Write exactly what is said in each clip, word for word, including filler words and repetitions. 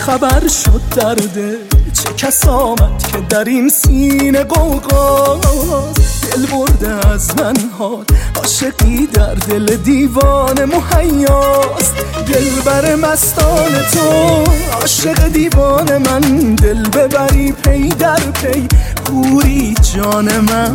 خبر شد درده چه کس آمد که در این سینه غوغاست. دل برده از من حال عاشقی در دل دیوانه مهیاست. دل بر مستان تو عاشق دیوانه من، دل ببری پی در پی حوری جان من.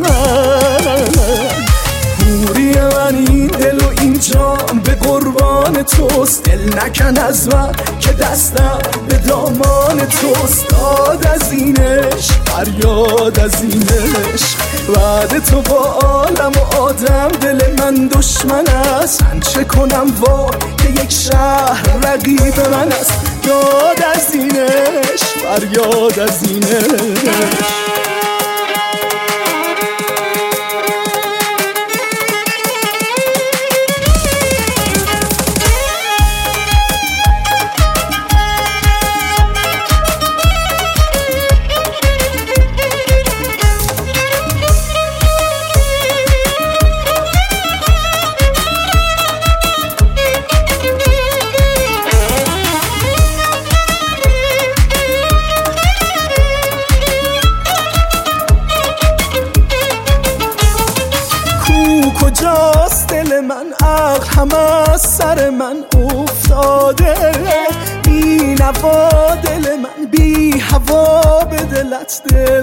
حوری من این دل و این جان به قربان توست. دل نکن از من که دستم به دامان توست. داد از این عشق فریاد از این عشق، وعده تو با عالم و آدم. دل من دشمن است من چه کنم وا که یک شهر رقیب من است. داد از این عشق فریاد از این عشق. کجاست دل من؟ عقل همه از سر من افتاده. بی نوا دل من بی هوا به دلت دل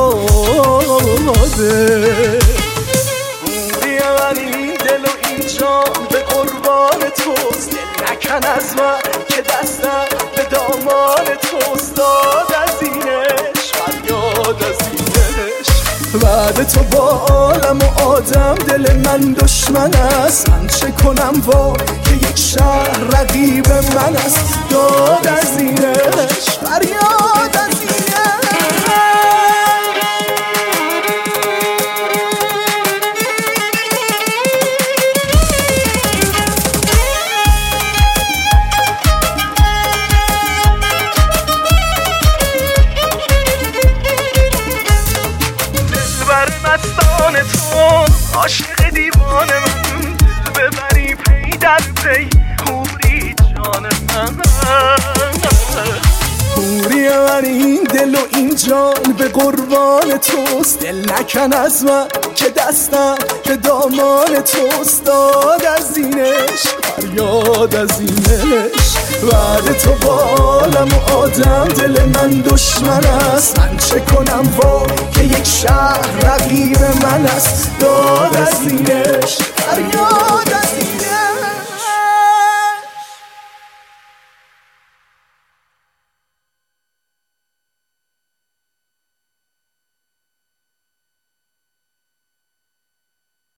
داده. بوری من این دل و این جان به قربان توست. دل نکن از من که دستم به دامان توست. داد از این عشق فریاد از این عشق، وعده تو با عالم و آدم. دل من دشمن است من چه کنم وا که یک شهر رقیب من است. داد از این عشق فریاد از این مستان تو عاشق دیوانه من، دل ببری پی در پی حوری جان من. حوری من این دل و این جان به قربان توست. دل نکن از من که دستم به دامان توست. داد از این عشق فریاد از این عشق، وعده تو با عالم و آدم. دل من دشمن است من چه کنم وا که یک شهر رقیب من است. داد از این عشق فریاد